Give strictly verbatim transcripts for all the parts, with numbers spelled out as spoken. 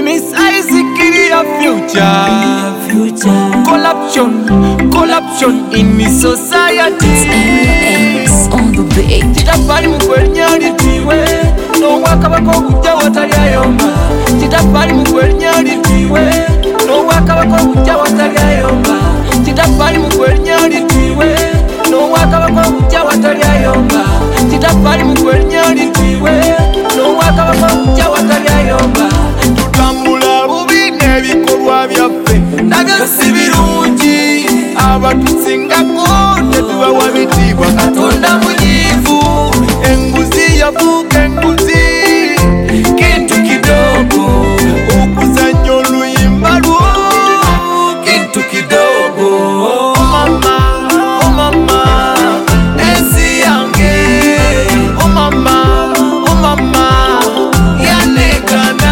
Miss Isaac your future. Future. Corruption, corruption in the society. It's on the beat. Chitafari mukwenyali tiwe no wakabako kujja wataliyayomba. Chitafari mukwenyali tiwe no wakabako kujja wataliyayomba. Chitafari mukwenyali tiwe no wakabako kujja wataliyayomba. Chitafari mukwenyali tiwe no wakabako kujja wataliyayomba. Tutambula bubi n'ebikolwa byaffe nabyo si birungi. Abatutsingako tetubawa bitibwa Katonda munyiivu. Enguzi yafuuka enguzi kintu kidogo. Okuzannya oluyimba lwo kintu kidogo. Oh mama, oh mama, ensi yange. Oh mama, oh mama, yanekana.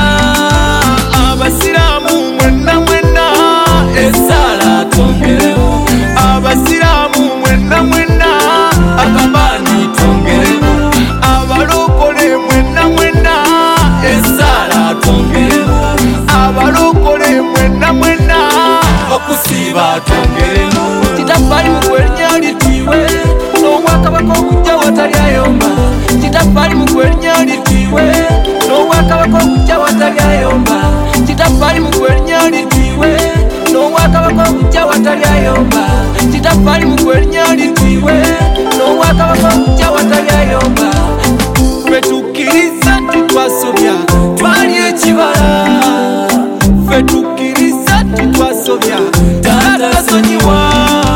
Abasiraamu mwenna mwenna esaala twongerewo. Abasiraamu mwenna mwenna akabani twongerewo. Abalokole mwenna mwenna esaala twongerewo. Abalokole mwenna mwenna okusiiba twongerewo. Chitafari mukwenyali tiwe n'obwakabaka obujja wataliyayomba. Chitafari mukwenyali tiwe n'obwakabaka obujja wataliyayomba. Chitafari mukwenyali tiwe n'obwakabaka obujja wataliyayomba. Chitafari mukwenyali tiwe n'obwakabaka obujja wataliyayomba. Ffe tukkiriza nti twasobya twali ekibala. Ffe tukkiriza nti twasobya taata tasonyiwa.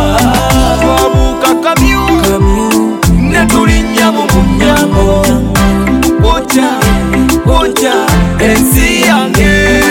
Twabuuka kamyu ne tulinnya mu munyango. Oja oja ensi yange.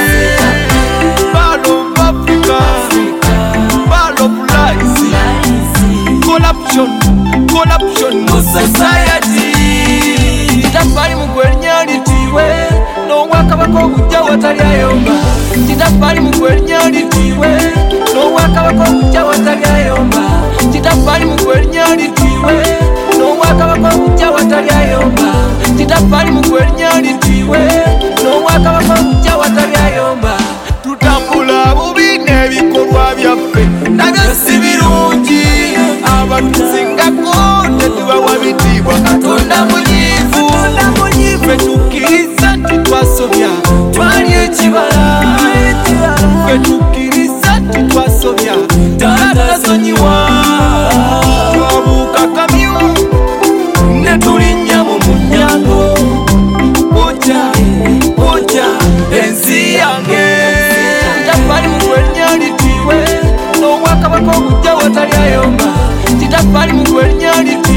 Ball of Africa, ball of lies. Corruption, corruption mu society. Chitafari mukwenyali tiwe n'obwakabaka obujja wataliyayomba. Chitafari mukwenyali tiwe n'obwakabaka obujja wataliyayomba. Chitafari mukwenyali tiwe n'obwakabaka obujja wataliyayomba. Chitafari mukwenyali tiwe n'obwakabaka obujja wataliyayomba. Tutambula bubi n'ebikolwa byaffe nabyo si birungi. Abatutsingako tetubawa bitibwa Katonda munyiivu. Ffe tukkiriza nti twasobya twali ekibala. Ffe tukkiriza nti twasobya taata tasonyiwa. Twabuuka kamyu ne tulinnya mu munyango. Oja oja ensi yange. Chitafari mukwenyali tiwe n'obwakabaka obujja wataliyayomba. Chitafari mukwenyali